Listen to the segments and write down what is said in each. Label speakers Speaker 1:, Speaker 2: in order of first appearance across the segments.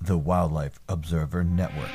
Speaker 1: the Wildlife Observer Network.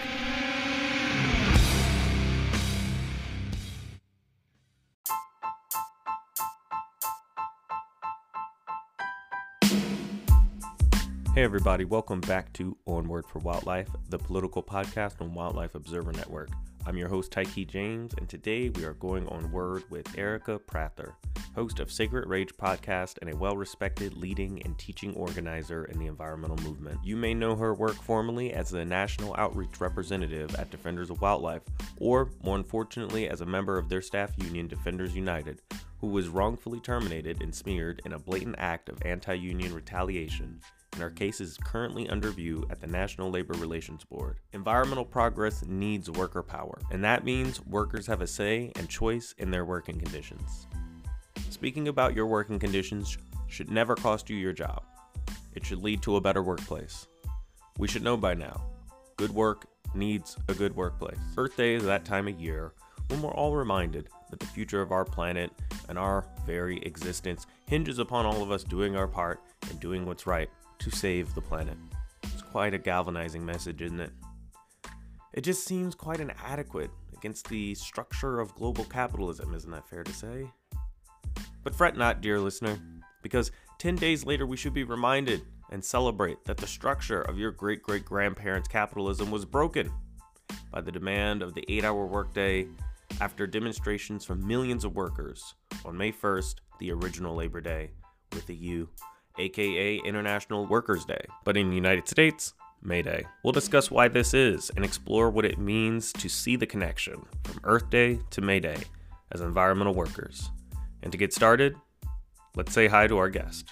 Speaker 2: Hey everybody, welcome back to Onward for Wildlife, the political podcast on Wildlife Observer Network. I'm your host, Tyke James, and today we are going on word with Erica Prather, host of Sacred Rage podcast and a well-respected leading and teaching organizer in the environmental movement. You may know her work formally as the National Outreach Representative at Defenders of Wildlife, or more unfortunately as a member of their staff union, Defenders United, who was wrongfully terminated and smeared in a blatant act of anti-union retaliation, and our case is currently under review at the National Labor Relations Board. Environmental progress needs worker power, and that means workers have a say and choice in their working conditions. Speaking about your working conditions should never cost you your job. It should lead to a better workplace. We should know by now, good work needs a good workplace. Earth Day is that time of year when we're all reminded that the future of our planet and our very existence hinges upon all of us doing our part and doing what's right to save the planet. It's quite a galvanizing message, isn't it? It just seems quite inadequate against the structure of global capitalism, isn't that fair to say? But fret not, dear listener, because 10 days later we should be reminded and celebrate that the structure of your great-great-grandparents' capitalism was broken by the demand of the 8-hour workday after demonstrations from millions of workers on May 1st, the original Labor Day, with a U, aka International Workers' Day, but in the United States, May Day. We'll discuss why this is and explore what it means to see the connection from Earth Day to May Day as environmental workers. And to get started, let's say hi to our guest.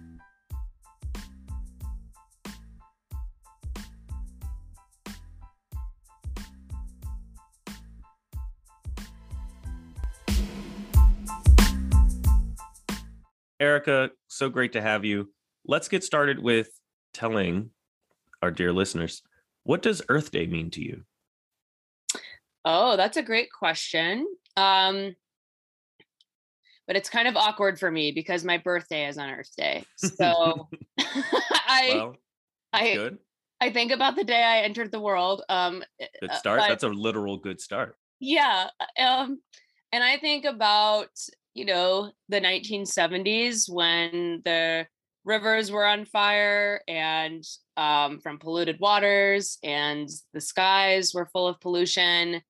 Speaker 2: Erica, so great to have you. Let's get started with telling our dear listeners, what does Earth Day mean to you?
Speaker 3: Oh, that's a great question. But it's kind of awkward for me because my birthday is on Earth Day. So I think about the day I entered the world.
Speaker 2: Good start. That's a literal good start.
Speaker 3: Yeah. And I think about the 1970s when the rivers were on fire and from polluted waters and the skies were full of pollution.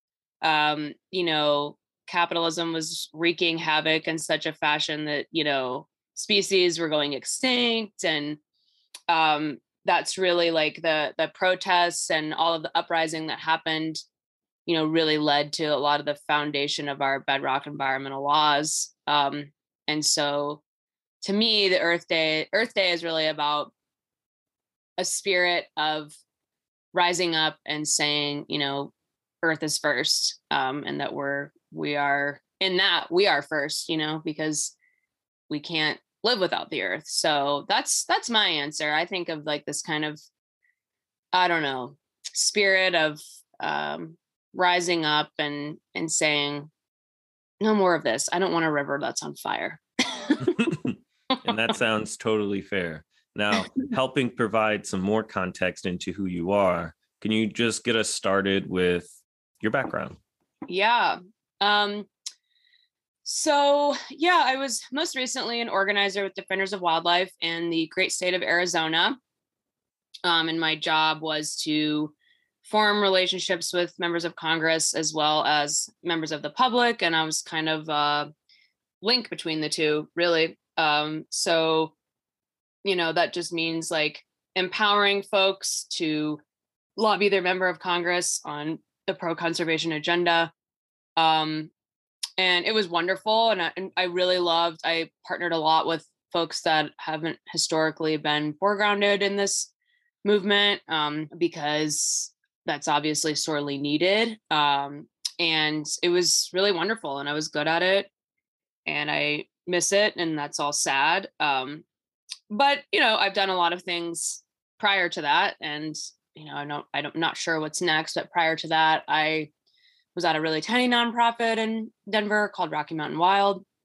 Speaker 3: Capitalism was wreaking havoc in such a fashion that, species were going extinct. And that's really like the protests and all of the uprising that happened really led to a lot of the foundation of our bedrock environmental laws. And so to me, the Earth Day is really about a spirit of rising up and saying, Earth is first, and that we are first, because we can't live without the Earth. So that's my answer. I think of like this kind of, I don't know, spirit of, rising up and saying, no more of this. I don't want a river that's on fire.
Speaker 2: And that sounds totally fair. Now, helping provide some more context into who you are, can you just get us started with your background?
Speaker 3: Yeah. I was most recently an organizer with Defenders of Wildlife in the great state of Arizona. And my job was to form relationships with members of Congress as well as members of the public. And I was kind of a link between the two, really. That just means like empowering folks to lobby their member of Congress on the pro-conservation agenda. And it was wonderful. And I really I partnered a lot with folks that haven't historically been foregrounded in this movement, because that's obviously sorely needed. And it was really wonderful and I was good at it and I miss it. And that's all sad. But I've done a lot of things prior to that. And, I'm not sure what's next, but prior to that, I was at a really tiny nonprofit in Denver called Rocky Mountain Wild.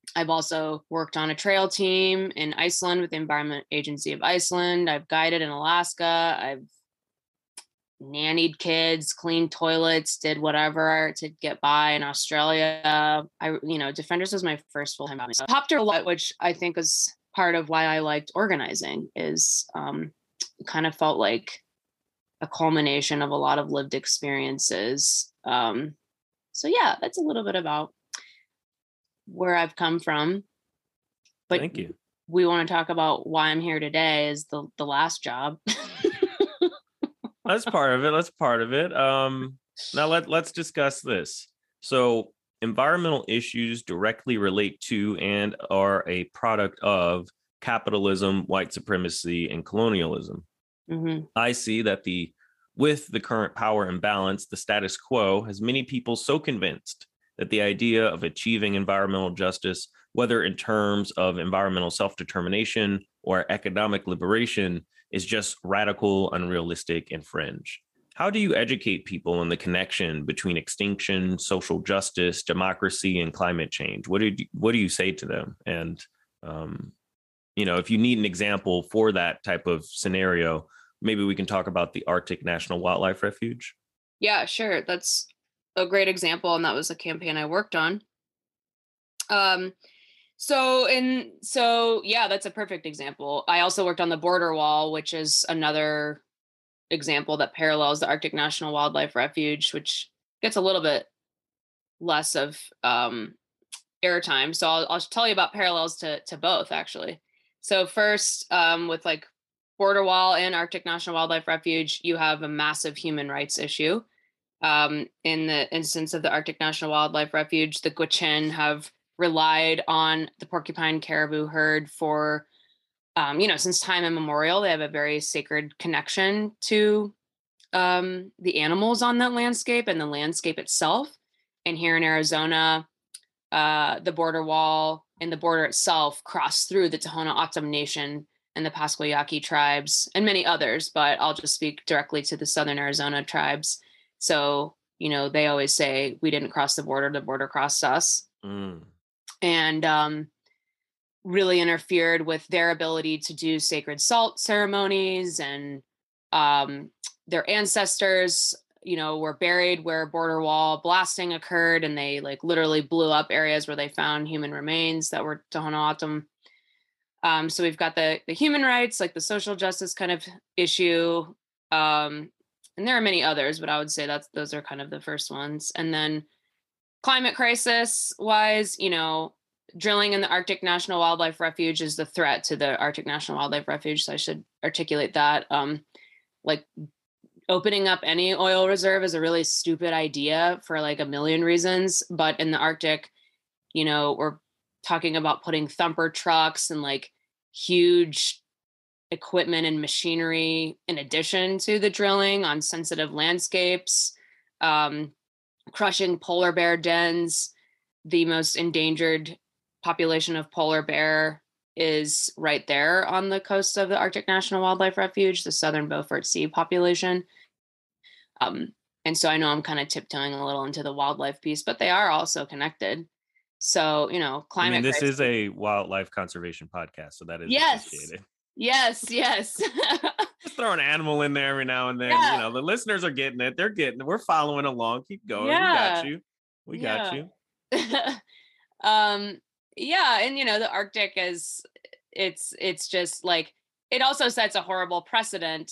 Speaker 3: I've also worked on a trail team in Iceland with the Environment Agency of Iceland. I've guided in Alaska. I've nannied kids, cleaned toilets, did whatever to get by in Australia. Defenders was my first full-time job. So I popped a lot, which I think is part of why I liked organizing, is kind of felt like a culmination of a lot of lived experiences. So yeah, that's a little bit about where I've come from. But
Speaker 2: thank you.
Speaker 3: We want to talk about why I'm here today is the last job.
Speaker 2: That's part of it. That's part of it. Now let's discuss this. So environmental issues directly relate to and are a product of capitalism, white supremacy, and colonialism.
Speaker 3: Mm-hmm.
Speaker 2: I see that with the current power imbalance, the status quo has many people so convinced that the idea of achieving environmental justice, whether in terms of environmental self-determination or economic liberation, is just radical, unrealistic, and fringe. How do you educate people on the connection between extinction, social justice, democracy, and climate change? What do you say to them? And if you need an example for that type of scenario, maybe we can talk about the Arctic National Wildlife Refuge.
Speaker 3: Yeah, sure. That's a great example, and that was a campaign I worked on. So yeah, that's a perfect example. I also worked on the border wall, which is another example that parallels the Arctic National Wildlife Refuge, which gets a little bit less of airtime. So I'll tell you about parallels to both, actually. So first, with like border wall and Arctic National Wildlife Refuge, you have a massive human rights issue. In the instance of the Arctic National Wildlife Refuge, the Gwich'in have relied on the porcupine caribou herd for, since time immemorial. They have a very sacred connection to the animals on that landscape and the landscape itself. And here in Arizona, the border wall and the border itself cross through the Tohono O'odham Nation and the Pascua Yaqui tribes and many others, but I'll just speak directly to the Southern Arizona tribes. So, they always say, we didn't cross the border crossed us. And really interfered with their ability to do sacred salt ceremonies. And their ancestors, were buried where border wall blasting occurred, and they literally blew up areas where they found human remains that were Tohono O'odham. So we've got the human rights, the social justice kind of issue. And there are many others, but I would say those are kind of the first ones. And then climate crisis wise, drilling in the Arctic National Wildlife Refuge is the threat to the Arctic National Wildlife Refuge. So I should articulate that. Opening up any oil reserve is a really stupid idea for a million reasons. But in the Arctic, we're talking about putting thumper trucks and huge equipment and machinery in addition to the drilling on sensitive landscapes, crushing polar bear dens. The most endangered population of polar bear is right there on the coast of the Arctic National Wildlife Refuge, the southern Beaufort Sea population. And so I know I'm kind of tiptoeing a little into the wildlife piece, but they are also connected. So, climate
Speaker 2: this
Speaker 3: crisis.
Speaker 2: is a wildlife conservation podcast, so that is appreciated.
Speaker 3: Yes.
Speaker 2: Just throw an animal in there every now and then.
Speaker 3: Yeah.
Speaker 2: The listeners are getting it. They're getting it. We're following along. Keep going.
Speaker 3: Yeah.
Speaker 2: We got you.
Speaker 3: Yeah. And, the Arctic it's just it also sets a horrible precedent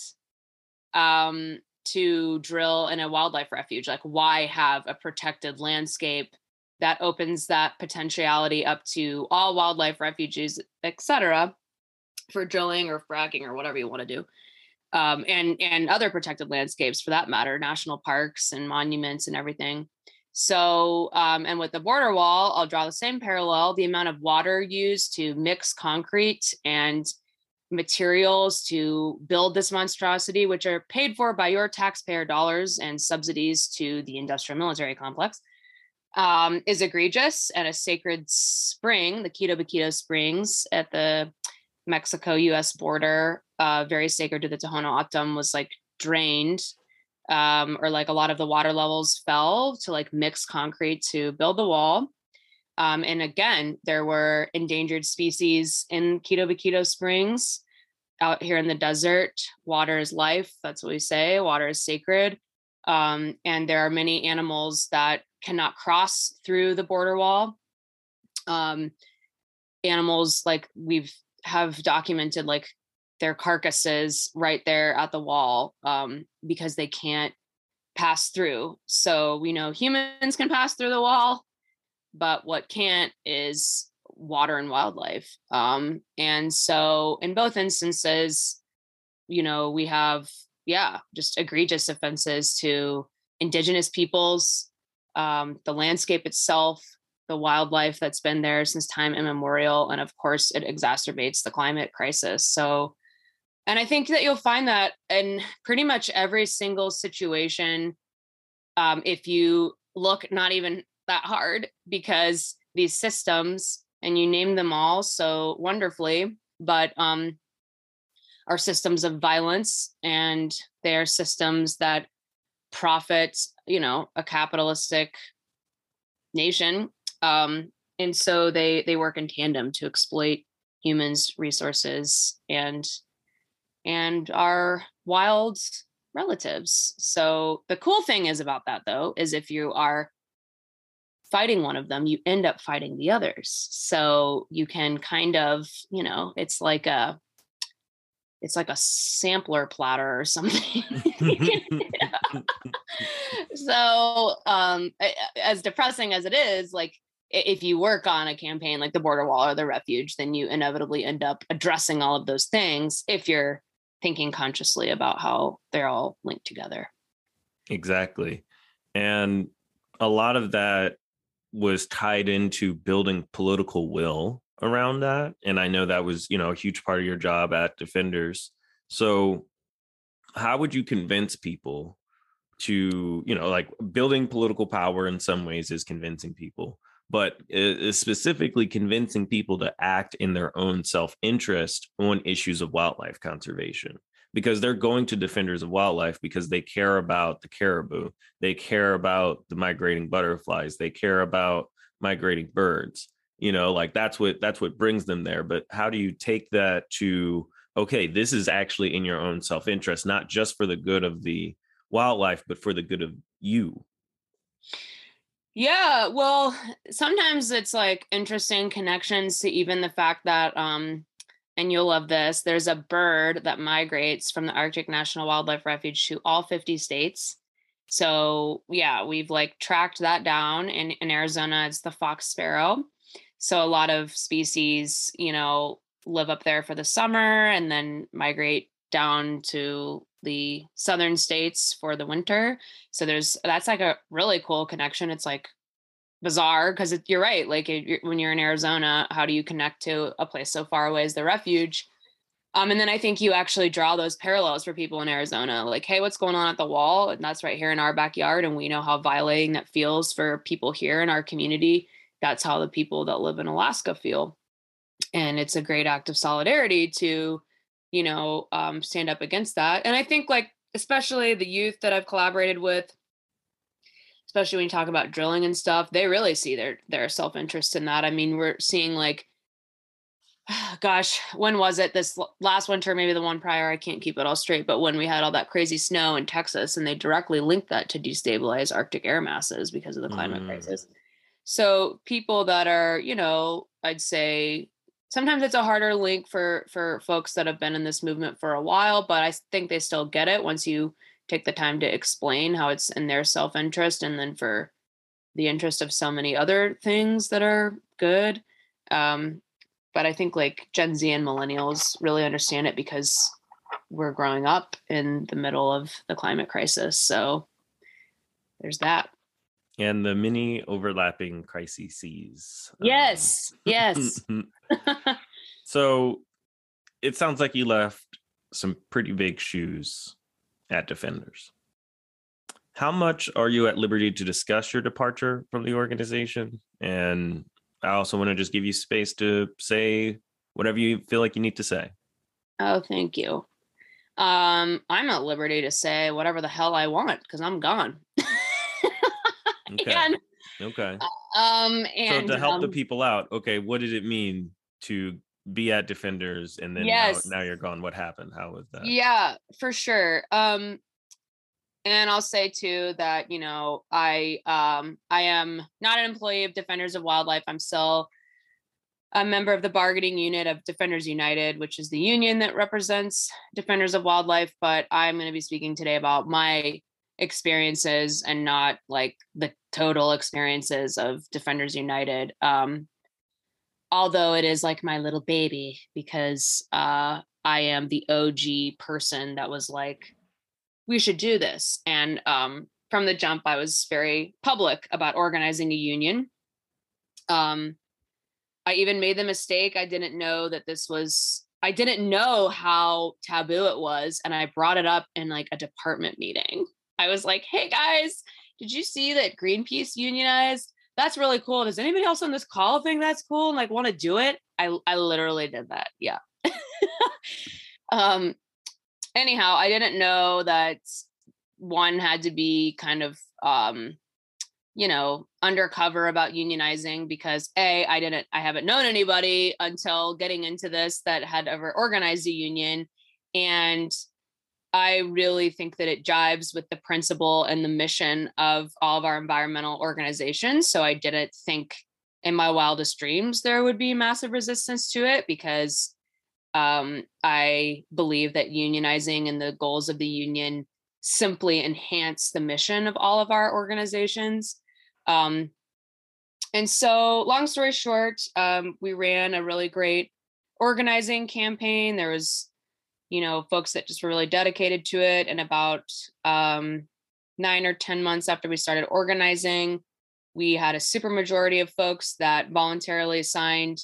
Speaker 3: to drill in a wildlife refuge. Why have a protected landscape that opens that potentiality up to all wildlife refuges, etc., for drilling or fracking or whatever you want to do, and other protected landscapes for that matter, national parks and monuments and everything. So, and with the border wall, I'll draw the same parallel. The amount of water used to mix concrete and materials to build this monstrosity, which are paid for by your taxpayer dollars and subsidies to the industrial military complex, is egregious. And a sacred spring, the Quito Baquito Springs at the Mexico-U.S. border, very sacred to the Tohono O'odham, was drained, or a lot of the water levels fell to mix concrete to build the wall. And again, there were endangered species in Quito Baquito Springs out here in the desert. Water is life. That's what we say. Water is sacred. And there are many animals that cannot cross through the border wall. Animals like have documented like their carcasses right there at the wall because they can't pass through. So we know humans can pass through the wall, but what can't is water and wildlife. And so in both instances, we have, just egregious offenses to indigenous peoples, the landscape itself, the wildlife that's been there since time immemorial. And of course, it exacerbates the climate crisis. So, and I think that you'll find that in pretty much every single situation, if you look not even that hard, because these systems, and you name them all so wonderfully, but are systems of violence, and they are systems that profit, a capitalistic nation. And so they work in tandem to exploit humans' resources and our wild relatives. So the cool thing is about that, though, is if you are fighting one of them, you end up fighting the others. So you can kind of, it's like a sampler platter or something. So as depressing as it is, like if you work on a campaign like the border wall or the refuge, then you inevitably end up addressing all of those things if you're thinking consciously about how they're all linked together.
Speaker 2: Exactly. And a lot of that was tied into building political will around that. And I know that was, a huge part of your job at Defenders. So how would you convince people to, like building political power in some ways is convincing people, but is specifically convincing people to act in their own self-interest on issues of wildlife conservation? Because they're going to Defenders of Wildlife because they care about the caribou, they care about the migrating butterflies, they care about migrating birds. Like that's what brings them there. But how do you take that to, okay, this is actually in your own self-interest, not just for the good of the wildlife, but for the good of you?
Speaker 3: Yeah, well, sometimes it's like interesting connections to even the fact that and you'll love this, there's a bird that migrates from the Arctic National Wildlife Refuge to all 50 states. So yeah, we've like tracked that down. In Arizona, it's the fox sparrow. So a lot of species, live up there for the summer and then migrate down to the southern states for the winter. So that's like a really cool connection. It's like bizarre because you're right. Like when you're in Arizona, how do you connect to a place so far away as the refuge? And then I think you actually draw those parallels for people in Arizona. Like, hey, what's going on at the wall? And that's right here in our backyard. And we know how violating that feels for people here in our community. That's how the people that live in Alaska feel. And it's a great act of solidarity to, stand up against that. And I think like, especially the youth that I've collaborated with, especially when you talk about drilling and stuff, they really see their self-interest in that. I mean, we're seeing like, gosh, when was it? This last winter, maybe the one prior, I can't keep it all straight, but when we had all that crazy snow in Texas, and they directly linked that to destabilize Arctic air masses because of the climate crisis. So people that are, I'd say sometimes it's a harder link for folks that have been in this movement for a while, but I think they still get it once you take the time to explain how it's in their self-interest and then for the interest of so many other things that are good. But I think like Gen Z and millennials really understand it because we're growing up in the middle of the climate crisis. So there's that.
Speaker 2: And the many overlapping crises.
Speaker 3: Yes. Yes.
Speaker 2: So it sounds like you left some pretty big shoes at Defenders. How much are you at liberty to discuss your departure from the organization? And I also want to just give you space to say whatever you feel like you need to say.
Speaker 3: Oh, thank you. I'm at liberty to say whatever the hell I want because I'm gone.
Speaker 2: Okay.
Speaker 3: And,
Speaker 2: okay.
Speaker 3: And
Speaker 2: so to help the people out, okay, what did it mean to be at Defenders and then
Speaker 3: yes,
Speaker 2: now you're gone? What happened? How was that?
Speaker 3: yeah, for sure. And I'll say too that, you know, I am not an employee of Defenders of Wildlife. I'm still a member of the bargaining unit of Defenders United, which is the union that represents Defenders of Wildlife. But I'm going to be speaking today about my experiences and not like the total experiences of Defenders United. Although it is like my little baby, because I am the OG person that was like, we should do this. And from the jump, I was very public about organizing a union. I even made the mistake. I didn't know how taboo it was. And I brought it up in like a department meeting. I was like, hey guys, did you see that Greenpeace unionized? That's really cool. Does anybody else on this call think that's cool and like want to do it? I literally did that. Yeah. Anyhow, I didn't know that one had to be kind of undercover about unionizing, because I haven't known anybody until getting into this that had ever organized a union. And I really think that it jives with the principle and the mission of all of our environmental organizations. So I didn't think in my wildest dreams there would be massive resistance to it, because I believe that unionizing and the goals of the union simply enhance the mission of all of our organizations. And so long story short, we ran a really great organizing campaign. There was, folks that just were really dedicated to it. And about 9 or 10 months after we started organizing, we had a super majority of folks that voluntarily signed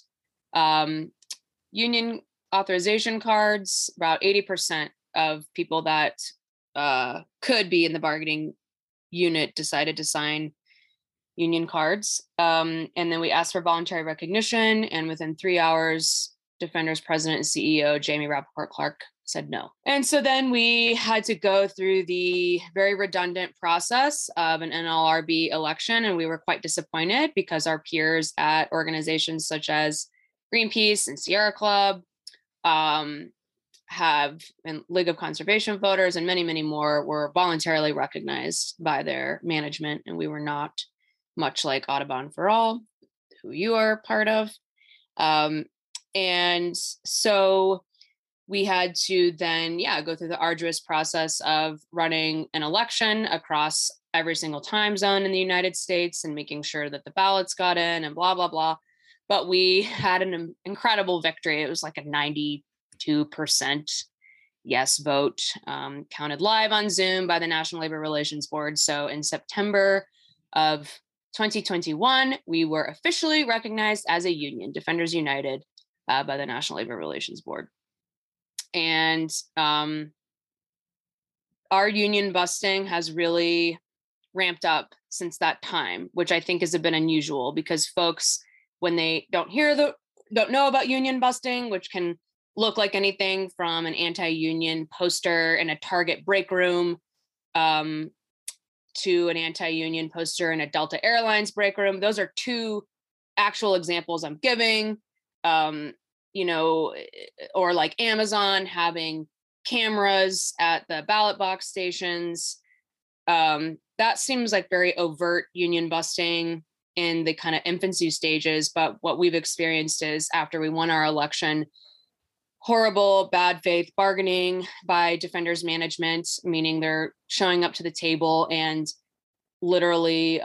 Speaker 3: union authorization cards. About 80% of people that could be in the bargaining unit decided to sign union cards. And then we asked for voluntary recognition. And within 3 hours, Defenders president and CEO Jamie Rappaport Clark said no. And so then we had to go through the very redundant process of an NLRB election. And we were quite disappointed, because our peers at organizations such as Greenpeace and Sierra Club have, and League of Conservation Voters and many, many more, were voluntarily recognized by their management. And we were not, much like Audubon for All, who you are part of. And so we had to then, go through the arduous process of running an election across every single time zone in the United States and making sure that the ballots got in and blah, blah, blah. But we had an incredible victory. It was like a 92% yes vote, counted live on Zoom by the National Labor Relations Board. So in September of 2021, we were officially recognized as a union, Defenders United, by the National Labor Relations Board. And our union busting has really ramped up since that time, which I think is a bit unusual, because folks, when they don't know about union busting, which can look like anything from an anti-union poster in a Target break room to an anti-union poster in a Delta Airlines break room. Those are two actual examples I'm giving. Or like Amazon having cameras at the ballot box stations. That seems like very overt union busting in the kind of infancy stages. But what we've experienced is, after we won our election, horrible bad faith bargaining by Defenders management, meaning they're showing up to the table and literally,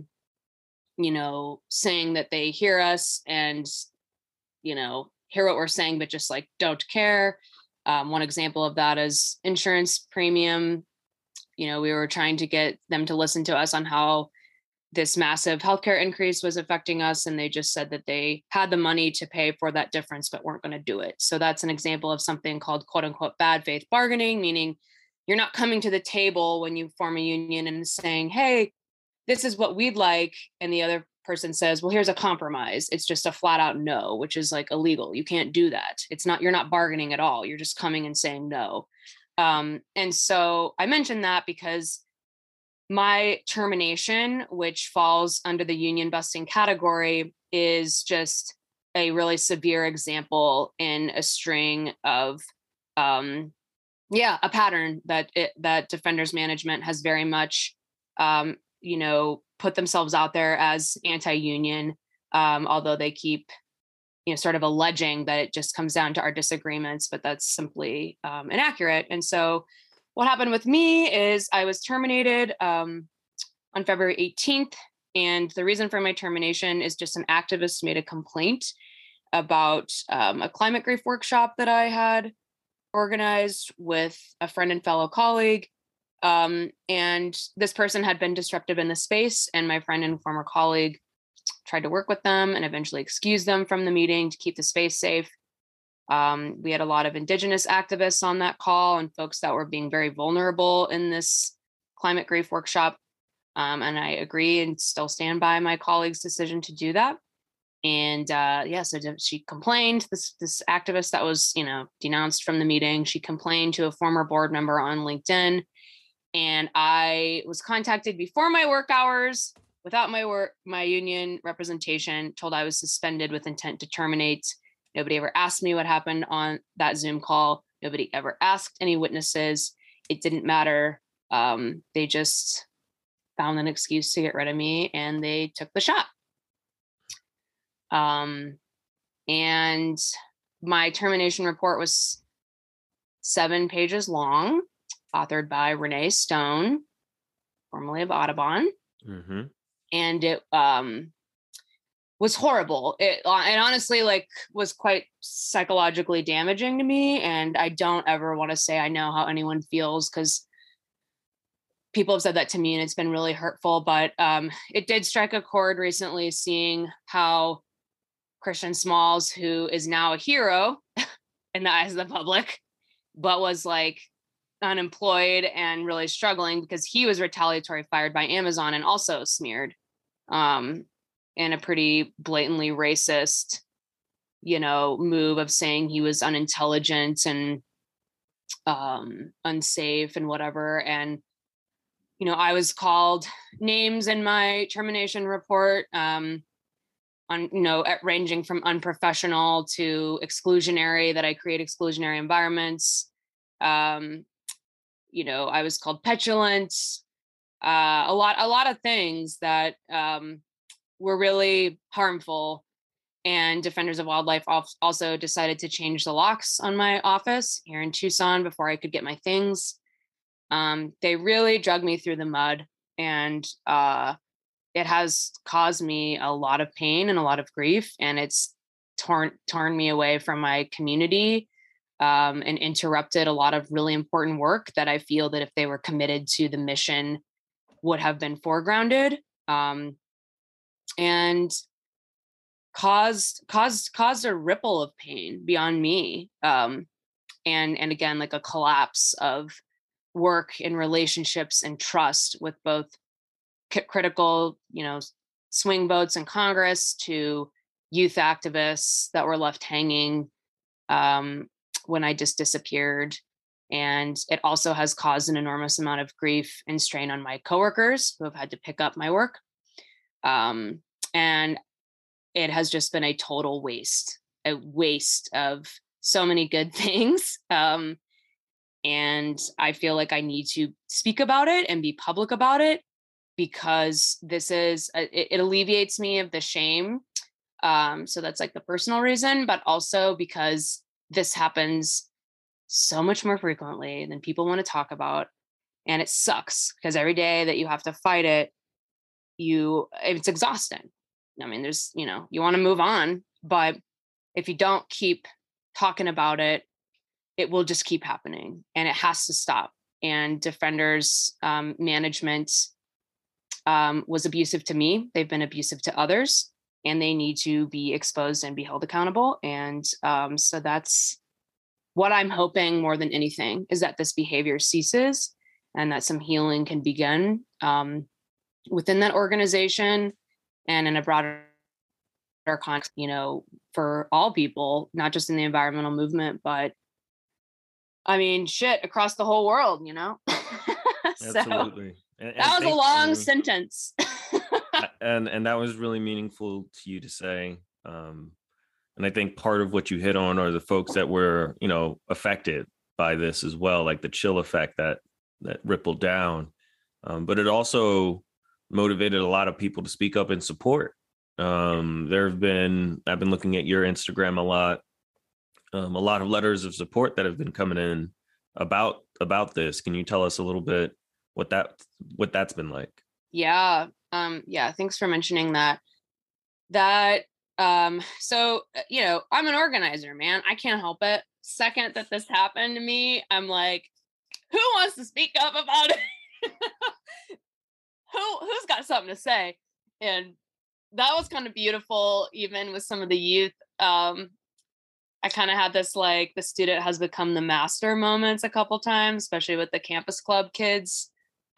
Speaker 3: saying that they hear us and, hear what we're saying, but just like don't care. One example of that is insurance premium. We were trying to get them to listen to us on how this massive healthcare increase was affecting us, and they just said that they had the money to pay for that difference, but weren't going to do it. So that's an example of something called quote unquote bad faith bargaining, meaning you're not coming to the table when you form a union and saying, hey, this is what we'd like. And the other person says, well, here's a compromise. It's just a flat out no, which is like illegal. You can't do that. You're not bargaining at all. You're just coming and saying no. And so I mentioned that because my termination, which falls under the union busting category, is just a really severe example in a string of, a pattern that Defenders management has very much, put themselves out there as anti-union, although they keep, sort of alleging that it just comes down to our disagreements, but that's simply inaccurate. And so what happened with me is I was terminated on February 18th. And the reason for my termination is just an activist made a complaint about a climate grief workshop that I had organized with a friend and fellow colleague. And this person had been disruptive in the space, and my friend and former colleague tried to work with them and eventually excused them from the meeting to keep the space safe. We had a lot of Indigenous activists on that call and folks that were being very vulnerable in this climate grief workshop. And I agree and still stand by my colleague's decision to do that. And so she complained, this activist that was, denounced from the meeting, she complained to a former board member on LinkedIn. And I was contacted before my work hours, without my union representation, told I was suspended with intent to terminate. Nobody ever asked me what happened on that Zoom call. Nobody ever asked any witnesses. It didn't matter. They just found an excuse to get rid of me, and they took the shot. And my termination report was 7 pages long, authored by Renee Stone, formerly of Audubon. Mm-hmm. And it was horrible. It honestly was quite psychologically damaging to me. And I don't ever want to say I know how anyone feels, because people have said that to me and it's been really hurtful. But it did strike a chord recently, seeing how Christian Smalls, who is now a hero in the eyes of the public, but was unemployed and really struggling because he was retaliatory fired by Amazon and also smeared in a pretty blatantly racist, move of saying he was unintelligent and unsafe and whatever. And, I was called names in my termination report, ranging from unprofessional to exclusionary, that I create exclusionary environments. I was called petulant, a lot of things that were really harmful. And Defenders of Wildlife also decided to change the locks on my office here in Tucson before I could get my things. They really dragged me through the mud, and it has caused me a lot of pain and a lot of grief, and it's torn me away from my community, and interrupted a lot of really important work that I feel that if they were committed to the mission would have been foregrounded, and caused a ripple of pain beyond me. And again, a collapse of work and relationships and trust with both critical, swing votes in Congress to youth activists that were left hanging when I just disappeared. And it also has caused an enormous amount of grief and strain on my coworkers who have had to pick up my work. And it has just been a total waste of so many good things. And I feel like I need to speak about it and be public about it, because this is, it alleviates me of the shame. So that's the personal reason, but also because this happens so much more frequently than people want to talk about. And it sucks because every day that you have to fight it, it's exhausting. I mean, there's, you want to move on, but if you don't keep talking about it, it will just keep happening, and it has to stop. And Defenders management was abusive to me. They've been abusive to others, and they need to be exposed and be held accountable. And so that's what I'm hoping more than anything, is that this behavior ceases and that some healing can begin within that organization and in a broader context, for all people, not just in the environmental movement, but I mean, shit, across the whole world, So
Speaker 2: Absolutely. And
Speaker 3: that was a
Speaker 2: thank
Speaker 3: long
Speaker 2: you.
Speaker 3: sentence.
Speaker 2: And that was really meaningful to you to say. And I think part of what you hit on are the folks that were, affected by this as well, like the chill effect that rippled down. But it also motivated a lot of people to speak up and support. I've been looking at your Instagram a lot of letters of support that have been coming in about this. Can you tell us a little bit what that's been like?
Speaker 3: Yeah. Yeah. Thanks for mentioning that. So, I'm an organizer, man. I can't help it. Second that this happened to me, I'm like, who wants to speak up about it? Who's got something to say? And that was kind of beautiful, even with some of the youth. I kind of had this, like, the student has become the master moments a couple times, especially with the campus club kids.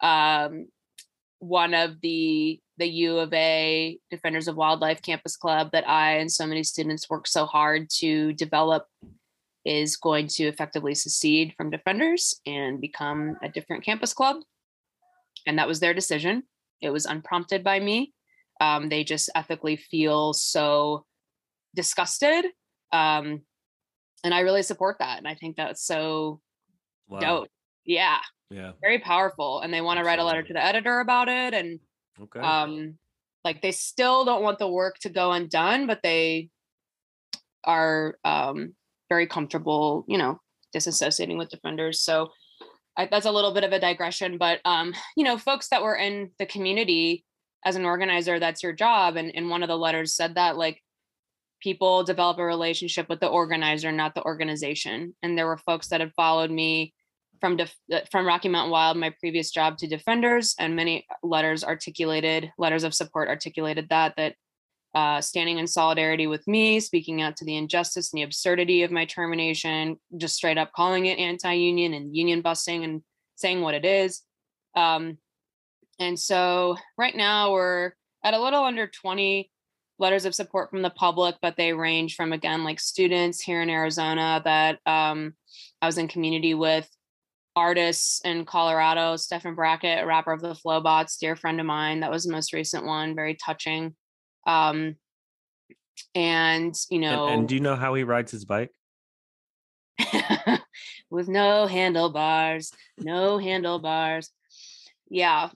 Speaker 3: One of the U of A Defenders of Wildlife Campus Club that I and so many students worked so hard to develop is going to effectively secede from Defenders and become a different campus club. And that was their decision. It was unprompted by me. They just ethically feel so disgusted. And I really support that. And I think that's so dope. Yeah.
Speaker 2: Yeah.
Speaker 3: Very powerful. And they want to write a letter to the editor about it. And
Speaker 2: okay.
Speaker 3: Like, they still don't want the work to go undone, but they are very comfortable, disassociating with Defenders. So that's a little bit of a digression, but folks that were in the community, as an organizer, that's your job. And one of the letters said that, like, people develop a relationship with the organizer, not the organization. And there were folks that had followed me from Rocky Mountain Wild, my previous job, to Defenders, and many letters of support articulated that standing in solidarity with me, speaking out to the injustice and the absurdity of my termination, just straight up calling it anti-union and union busting and saying what it is. And so right now we're at a little under 20 letters of support from the public, but they range from, again, like, students here in Arizona that I was in community with, artists in Colorado, Stephen Brackett, a rapper of the Flowbots, dear friend of mine. That was the most recent one, very touching. And
Speaker 2: do you know how he rides his bike?
Speaker 3: With no handlebars. Yeah.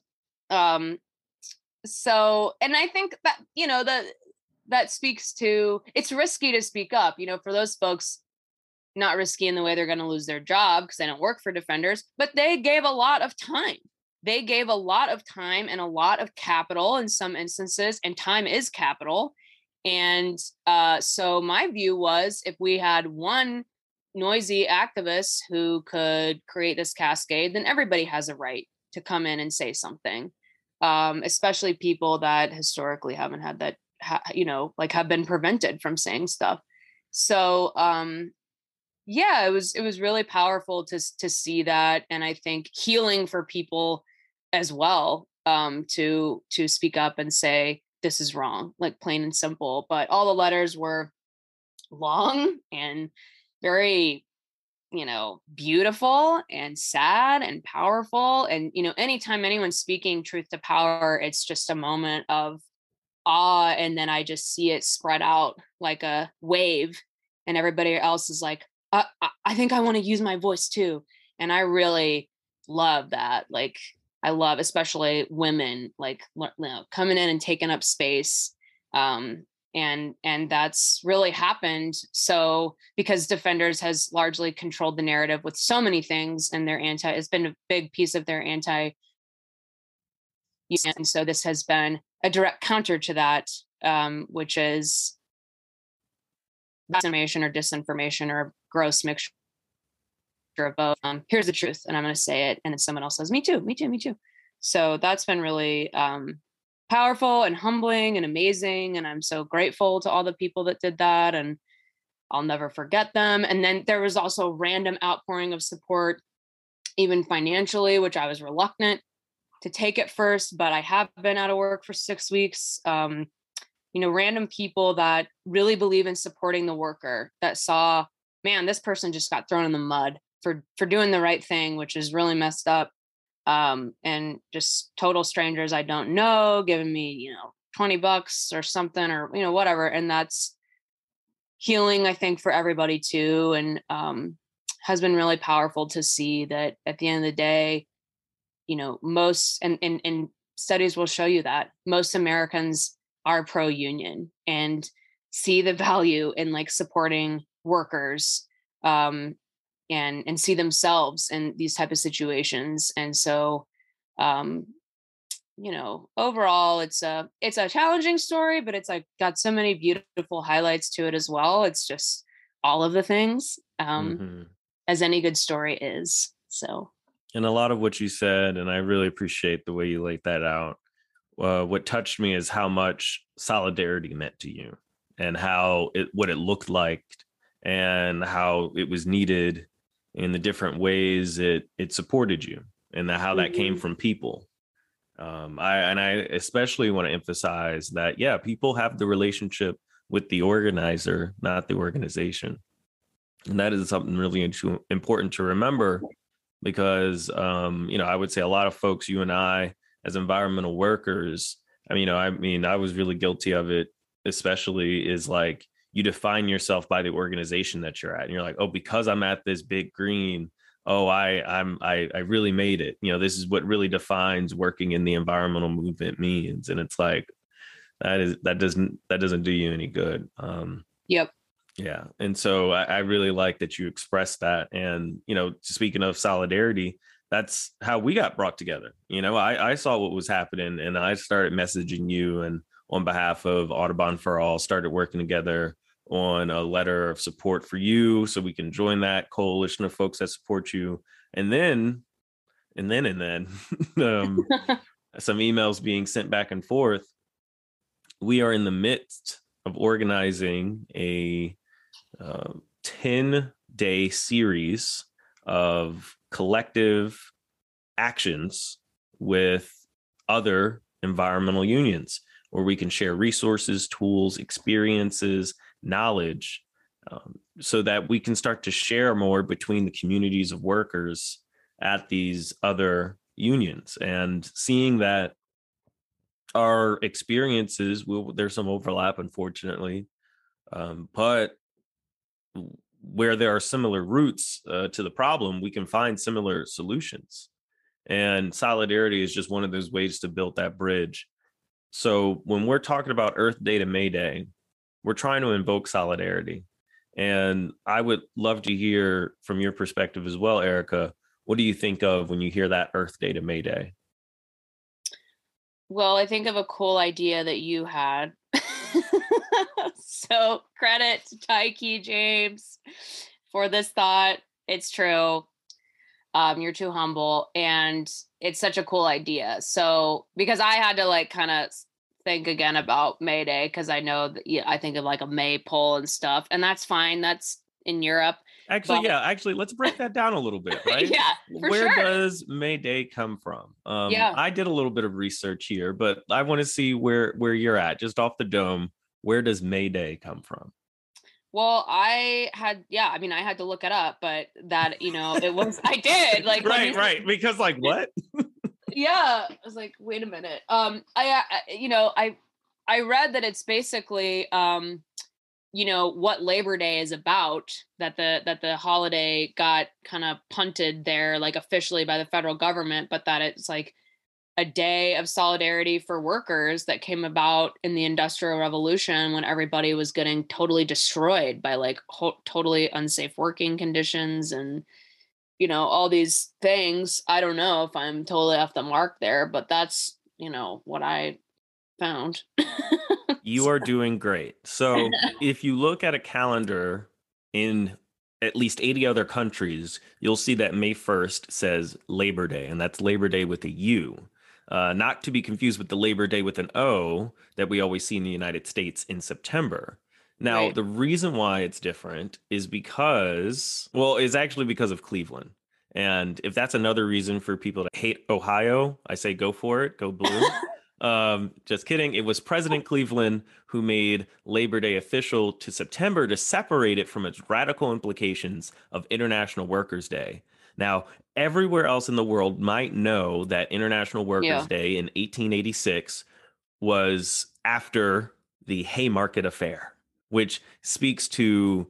Speaker 3: So, and I think that, that speaks to, it's risky to speak up, for those folks. Not risky in the way they're going to lose their job because they don't work for Defenders, but they gave a lot of time. They gave a lot of time and a lot of capital in some instances, and time is capital. And so my view was, if we had one noisy activist who could create this cascade, then everybody has a right to come in and say something, especially people that historically haven't had that, have been prevented from saying stuff. So, yeah, it was really powerful to see that. And I think healing for people as well, to speak up and say, this is wrong, like, plain and simple. But all the letters were long and very, beautiful and sad and powerful. And, anytime anyone's speaking truth to power, it's just a moment of awe. And then I just see it spread out like a wave, and everybody else is like, I think I want to use my voice too. And I really love that. Like, I love, especially women, like, coming in and taking up space. And that's really happened. So, because Defenders has largely controlled the narrative with so many things, and it's been a big piece of their anti. And so this has been a direct counter to that, which is misinformation or disinformation or gross mixture of both. Here's the truth, and I'm going to say it, and then someone else says, me too. So that's been really powerful and humbling and amazing, and I'm so grateful to all the people that did that, and I'll never forget them. And then there was also random outpouring of support, even financially, which I was reluctant to take at first, but I have been out of work for 6 weeks. Random people that really believe in supporting the worker, that saw, man, this person just got thrown in the mud for doing the right thing, which is really messed up. and just total strangers I don't know giving me, $20 or something, or, whatever. And that's healing, I think, for everybody too. And has been really powerful to see that at the end of the day, most and studies will show you that most Americans are pro-union and see the value in like supporting workers, and see themselves in these type of situations. And so, overall it's a challenging story, but it's like got so many beautiful highlights to it as well. It's just all of the things, as any good story is. So,
Speaker 2: and a lot of what you said, and I really appreciate the way you laid that out. What touched me is how much solidarity meant to you, and what it looked like, and how it was needed in the different ways it supported you, and how that came from people. I especially want to emphasize that, yeah, people have the relationship with the organizer, not the organization. And that is something really important to remember, because, I would say a lot of folks, you and I, as environmental workers, I was really guilty of it, especially is like, you define yourself by the organization that you're at. And you're like, oh, because I'm at this big green, oh, I really made it. This is what really defines working in the environmental movement means. And it's like, that doesn't do you any good.
Speaker 3: Yep.
Speaker 2: Yeah. And so I really like that you expressed that. And, speaking of solidarity, that's how we got brought together. I saw what was happening, and I started messaging you, and on behalf of Audubon for All, started working together on a letter of support for you so we can join that coalition of folks that support you. And then some emails being sent back and forth. We are in the midst of organizing a 10-day series of collective actions with other environmental unions, where we can share resources, tools, experiences, knowledge, so that we can start to share more between the communities of workers at these other unions, and seeing that our experiences there's some overlap, unfortunately, but where there are similar roots to the problem, we can find similar solutions. And solidarity is just one of those ways to build that bridge. So when we're talking about Earth Day to May Day, we're trying to invoke solidarity. And I would love to hear from your perspective as well, Erica. What do you think of when you hear that Earth Day to May Day?
Speaker 3: Well, I think of a cool idea that you had. So credit to Tyke James for this thought. It's true. You're too humble, and it's such a cool idea. So, because I had to like kind of think again about May Day, because I know that, I think of like a maypole and stuff, and that's fine. That's in Europe.
Speaker 2: Actually, let's break that down a little bit, right?
Speaker 3: Yeah,
Speaker 2: Where does May Day come from? I did a little bit of research here, but I want to see where you're at, just off the dome. Where does May Day come from?
Speaker 3: Well, I had to look it up, but that, it was, I did like,
Speaker 2: right. Because like, what?
Speaker 3: Yeah. I was like, wait a minute. I read that it's basically, what Labor Day is about, that the holiday got kind of punted there, like officially by the federal government, but that it's like a day of solidarity for workers that came about in the Industrial Revolution, when everybody was getting totally destroyed by like totally unsafe working conditions and, all these things. I don't know if I'm totally off the mark there, but that's, what I found.
Speaker 2: You are doing great. So if you look at a calendar in at least 80 other countries, you'll see that May 1st says Labor Day, and that's Labor Day with a U. Not to be confused with the Labor Day with an O that we always see in the United States in September. Now, right. The reason why it's different is actually because of Cleveland. And if that's another reason for people to hate Ohio, I say go for it, go blue. Just kidding. It was President Cleveland who made Labor Day official to September to separate it from its radical implications of International Workers' Day. Now, everywhere else in the world might know that International Workers'
Speaker 3: Yeah.
Speaker 2: Day in 1886 was after the Haymarket Affair, which speaks to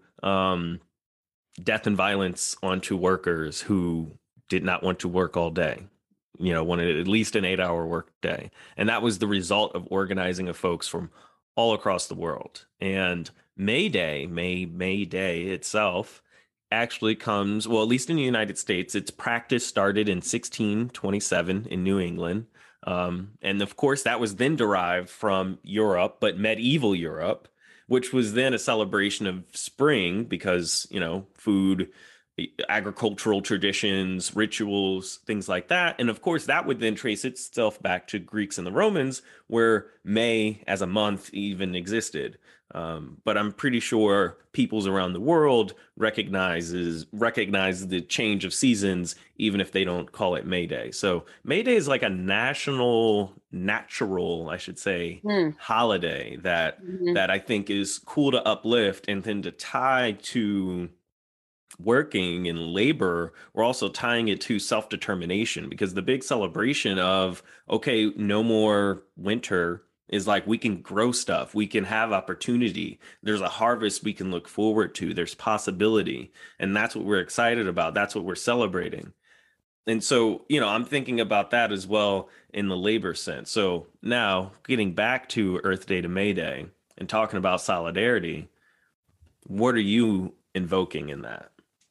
Speaker 2: death and violence onto workers who did not want to work all day, wanted at least an 8-hour work day. And that was the result of organizing of folks from all across the world. And May Day, May Day itself actually comes, well, at least in the United States, its practice started in 1627 in New England. And of course, that was then derived from Europe, but medieval Europe, which was then a celebration of spring because, food, agricultural traditions, rituals, things like that. And of course, that would then trace itself back to Greeks and the Romans, where May as a month even existed. But I'm pretty sure peoples around the world recognize the change of seasons, even if they don't call it May Day. So May Day is like a natural, I should say, holiday that I think is cool to uplift, and then to tie to working and labor. We're also tying it to self-determination, because the big celebration of, okay, no more winter is like, we can grow stuff, we can have opportunity, there's a harvest we can look forward to, there's possibility, and that's what we're excited about, that's what we're celebrating. And so, I'm thinking about that as well in the labor sense. So now getting back to Earth Day to May Day and talking about solidarity, what are you invoking in that?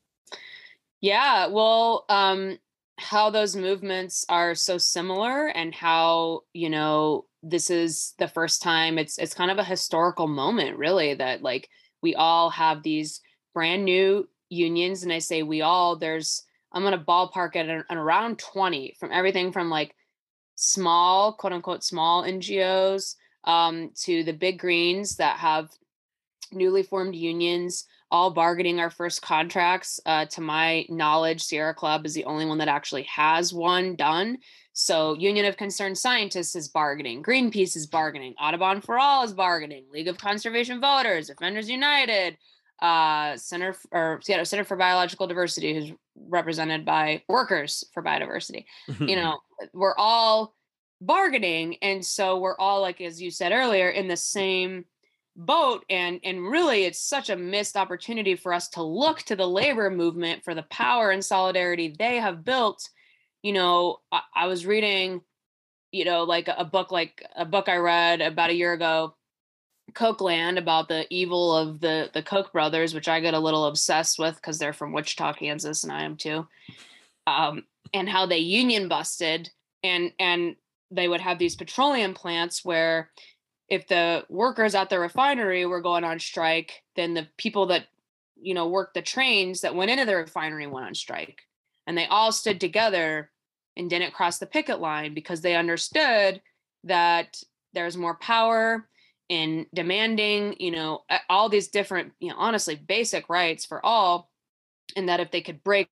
Speaker 3: Yeah, well, how those movements are so similar, and how, this is the first time, it's kind of a historical moment, really, that like we all have these brand new unions. And I say we all, I'm going to ballpark it at around 20, from everything from like small, quote unquote, small NGOs, to the big greens that have newly formed unions, all bargaining our first contracts. To my knowledge, Sierra Club is the only one that actually has one done. So Union of Concerned Scientists is bargaining, Greenpeace is bargaining, Audubon for All is bargaining, League of Conservation Voters, Defenders United, Center for Biological Diversity, who's represented by Workers for Biodiversity. We're all bargaining. And so we're all, like, as you said earlier, in the same boat, and really it's such a missed opportunity for us to look to the labor movement for the power and solidarity they have built. I was reading, like a book I read about a year ago, Cokeland, about the evil of the Koch brothers, which I get a little obsessed with because they're from Wichita, Kansas, and I am too. And how they union busted, and they would have these petroleum plants where if the workers at the refinery were going on strike, then the people that, worked the trains that went into the refinery went on strike. And they all stood together and didn't cross the picket line, because they understood that there's more power in demanding, all these different, honestly, basic rights for all. And that if they could break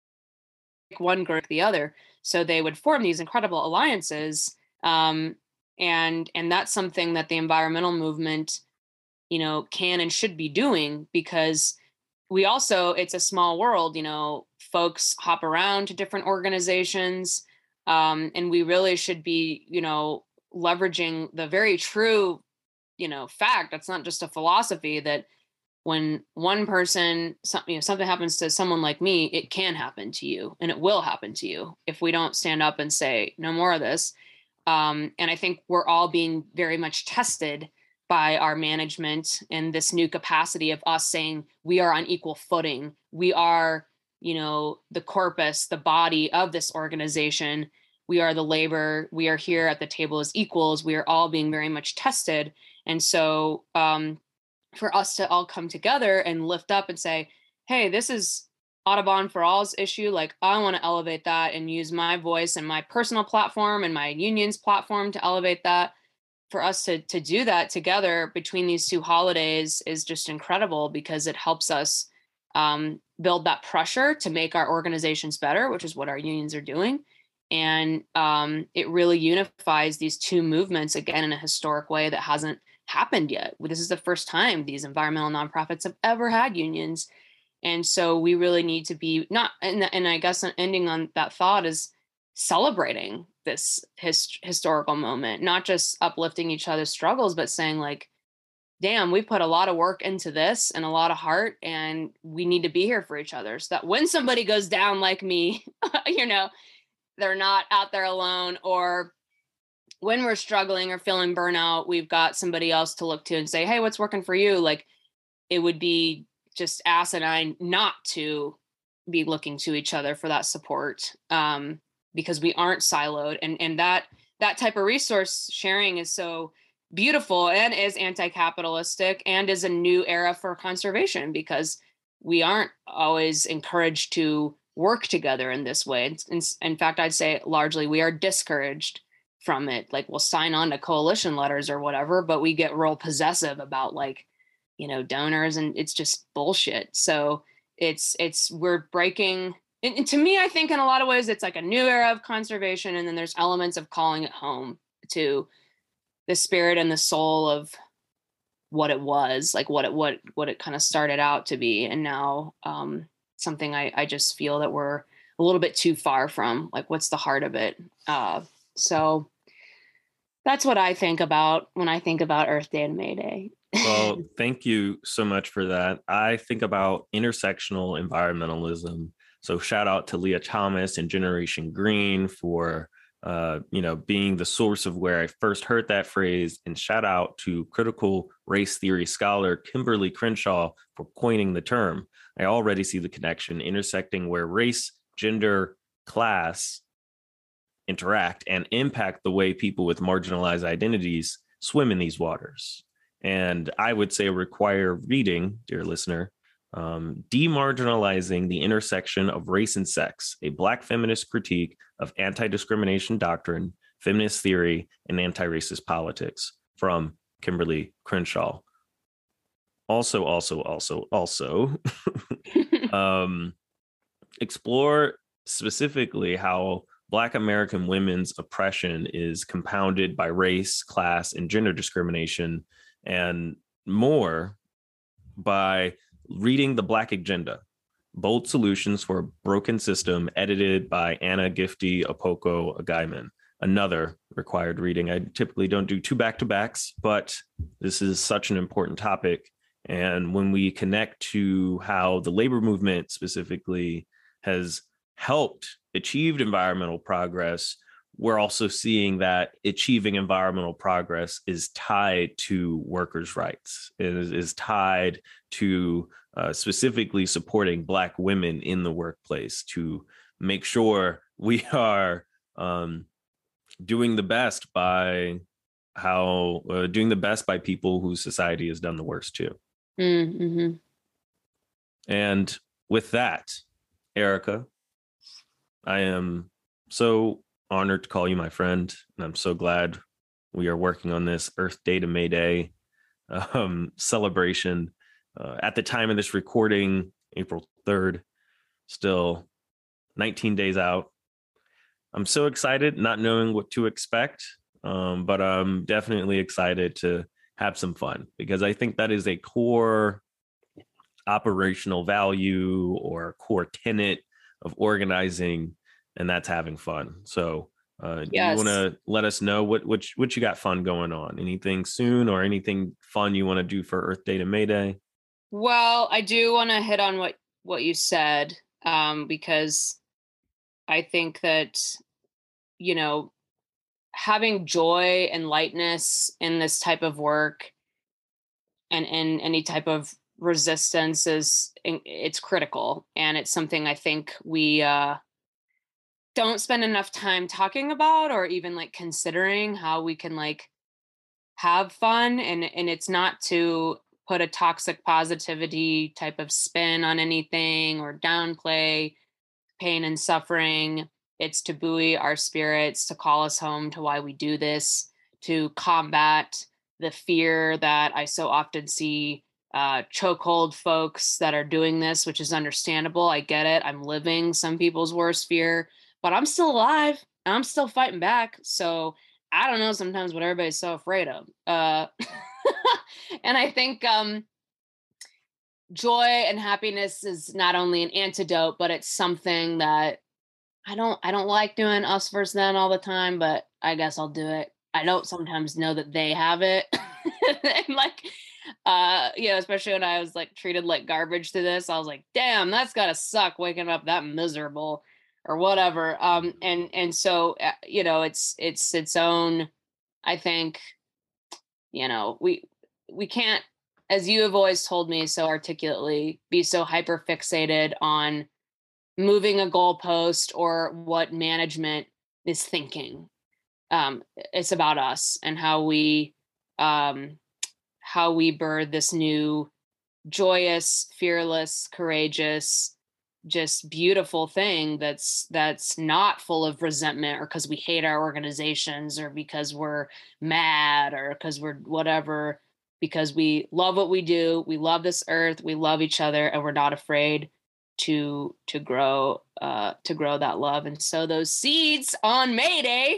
Speaker 3: one group, the other. So they would form these incredible alliances. And that's something that the environmental movement, can and should be doing, because we also, it's a small world, folks hop around to different organizations. And we really should be, leveraging the very true, fact. That's not just a philosophy, that when one person, something happens to someone like me, it can happen to you, and it will happen to you if we don't stand up and say, no more of this. And I think we're all being very much tested by our management in this new capacity of us saying we are on equal footing. We are, the corpus, the body of this organization. We are the labor. We are here at the table as equals. We are all being very much tested. And so for us to all come together and lift up and say, hey, this is Audubon for All's issue. Like, I want to elevate that and use my voice and my personal platform and my union's platform to elevate that. For us to do that together between these two holidays is just incredible, because it helps us build that pressure to make our organizations better, which is what our unions are doing. And it really unifies these two movements, again, in a historic way that hasn't happened yet. This is the first time these environmental nonprofits have ever had unions. And so we really need to be not, and I guess ending on that thought is celebrating this historical moment, not just uplifting each other's struggles, but saying like, damn, we put a lot of work into this and a lot of heart, and we need to be here for each other so that when somebody goes down like me, they're not out there alone, or when we're struggling or feeling burnout, we've got somebody else to look to and say, hey, what's working for you? Like, it would be just asinine not to be looking to each other for that support, because we aren't siloed. And that type of resource sharing is so beautiful and is anti-capitalistic and is a new era for conservation, because we aren't always encouraged to work together in this way. In fact, I'd say largely we are discouraged from it. Like, we'll sign on to coalition letters or whatever, but we get real possessive about like, donors, and it's just bullshit. So we're breaking. And to me, I think in a lot of ways, it's like a new era of conservation. And then there's elements of calling it home to the spirit and the soul of what it was, like what it kind of started out to be. And now something I just feel that we're a little bit too far from, like, what's the heart of it? So that's what I think about when I think about Earth Day and May Day.
Speaker 2: Well, thank you so much for that. I think about intersectional environmentalism. So shout out to Leah Thomas and Generation Green for being the source of where I first heard that phrase. And shout out to critical race theory scholar Kimberly Crenshaw for coining the term. I already see the connection intersecting where race, gender, class interact and impact the way people with marginalized identities swim in these waters. And I would say require reading, dear listener, Demarginalizing the Intersection of Race and Sex, a Black feminist critique of anti-discrimination doctrine, feminist theory, and anti-racist politics, from Kimberly Crenshaw. Also, explore specifically how Black American women's oppression is compounded by race, class, and gender discrimination, and more by reading The Black Agenda, Bold Solutions for a Broken System, edited by Anna Gifty Apoko Agaiman. Another required reading. I typically don't do two back-to-backs, but this is such an important topic. And when we connect to how the labor movement specifically has helped achieve environmental progress, we're also seeing that achieving environmental progress is tied to workers' rights. It is tied to specifically supporting Black women in the workplace to make sure we are doing the best by people whose society has done the worst to.
Speaker 3: Mm-hmm.
Speaker 2: And with that, Erica, I am so honored to call you my friend, and I'm so glad we are working on this Earth Day to May Day celebration. At the time of this recording, April 3rd, still 19 days out. I'm so excited, not knowing what to expect, but I'm definitely excited to have some fun, because I think that is a core operational value or core tenet of organizing, and that's having fun. So do you want to let us know what you got fun going on? Anything soon or anything fun you want to do for Earth Day to May Day?
Speaker 3: Well, I do want to hit on what you said, because I think that, having joy and lightness in this type of work and in any type of resistance it's critical. And it's something I think we don't spend enough time talking about, or even like considering how we can like have fun. And it's not to put a toxic positivity type of spin on anything or downplay pain and suffering. It's to buoy our spirits, to call us home to why we do this, to combat the fear that I so often see chokehold folks that are doing this, which is understandable. I get it. I'm living some people's worst fear, but I'm still alive. I'm still fighting back. So I don't know sometimes what everybody's so afraid of. And I think joy and happiness is not only an antidote, but it's something that I don't like doing us versus them all the time, but I guess I'll do it. I don't sometimes know that they have it. And like, especially when I was like treated like garbage through this, I was like, damn, that's gotta suck waking up that miserable or whatever. And so, it's its own, I think, we can't, as you have always told me so articulately, be so hyper fixated on moving a goalpost or what management is thinking. It's about us and how we birth this new joyous, fearless, courageous, just beautiful thing that's not full of resentment or because we hate our organizations or because we're mad or because we're whatever, because we love what we do, we love this earth, we love each other, and we're not afraid to grow that love and sow those seeds on May Day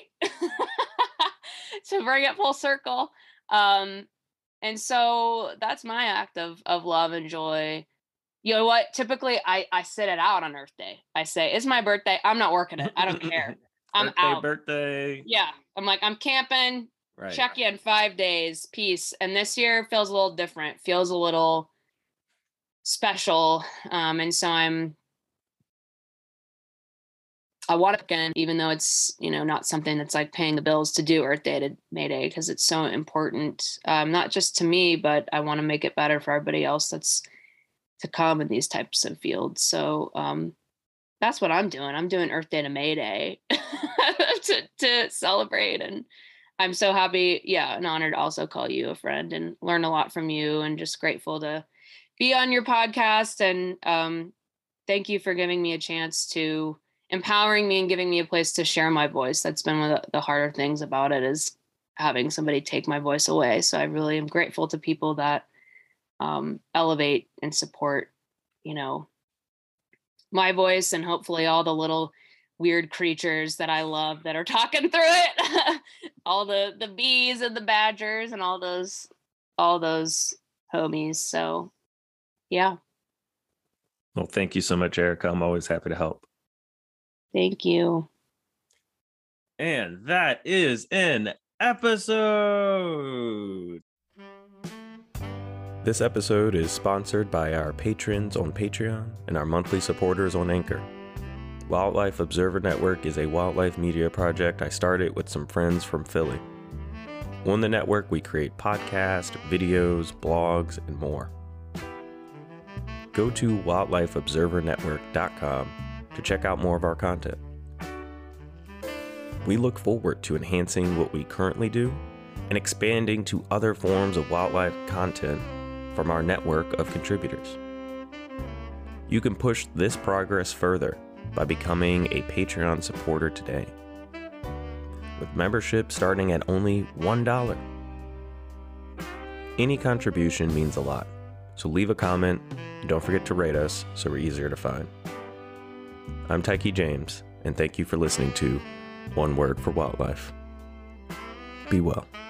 Speaker 3: to bring it full circle. And so that's my act of love and joy. You know what? Typically I sit it out on Earth Day. I say, it's my birthday. I'm not working it. I don't care. I'm out.
Speaker 2: Birthday.
Speaker 3: Yeah. I'm like, I'm camping.
Speaker 2: Right.
Speaker 3: Check you in 5 days. Peace. And this year feels a little different. Feels a little special. And so I want to again, even though it's, not something that's like paying the bills to do Earth Day to May Day, because it's so important, not just to me, but I want to make it better for everybody else that's to come in these types of fields. So that's what I'm doing. I'm doing Earth Day to May Day to celebrate. And I'm so happy, and honored to also call you a friend and learn a lot from you, and just grateful to be on your podcast. And thank you for giving me a chance to empowering me and giving me a place to share my voice. That's been one of the harder things about it, is having somebody take my voice away. So I really am grateful to people that elevate and support, my voice, and hopefully all the little weird creatures that I love that are talking through it, all the bees and the badgers and all those homies. So yeah.
Speaker 2: Well, thank you so much, Erica. I'm always happy to help.
Speaker 3: Thank you.
Speaker 2: And that is an episode. This episode is sponsored by our patrons on Patreon and our monthly supporters on Anchor. Wildlife Observer Network is a wildlife media project I started with some friends from Philly. On the network, we create podcasts, videos, blogs, and more. Go to wildlifeobservernetwork.com to check out more of our content. We look forward to enhancing what we currently do and expanding to other forms of wildlife content from our network of contributors. You can push this progress further by becoming a Patreon supporter today, with membership starting at only $1. Any contribution means a lot, so leave a comment and don't forget to rate us so we're easier to find. I'm Tyke James, and thank you for listening to One Word for Wildlife. Be well.